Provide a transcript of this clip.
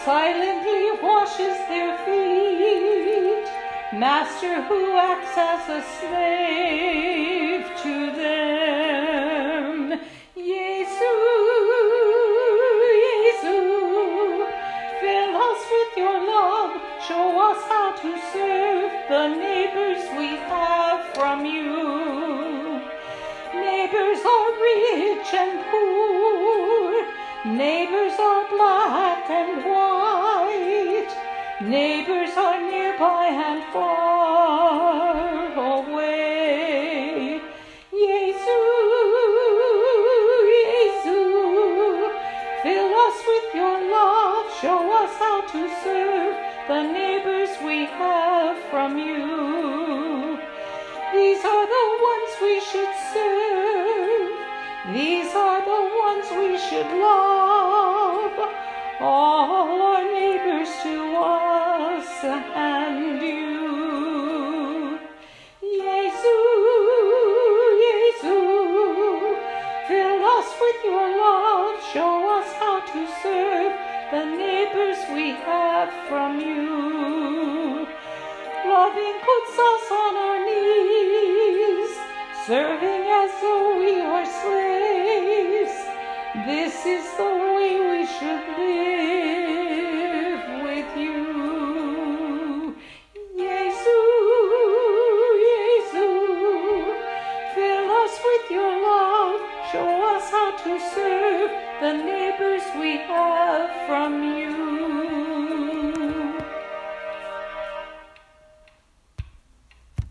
silently washes their feet. Master who acts as a slave to them. Jesu, Jesu, fill us with your love. Show us how to serve the neighbors we have from you. Neighbors are rich and poor. Neighbors are black and white. Neighbors are nearby and far away. Jesu, Jesu, fill us with your love. Show us how to serve the neighbors we have from you. These are the ones we should serve. These are the ones we should love. All our neighbors to us and you. Jesu, Jesu, fill us with your love. Show us how to serve the neighbors we have from you. Loving puts us on our knees, serving as though we are slaves. This is the way we should live with you. Jesu, Jesu, fill us with your love. Show us how to serve the neighbors we have from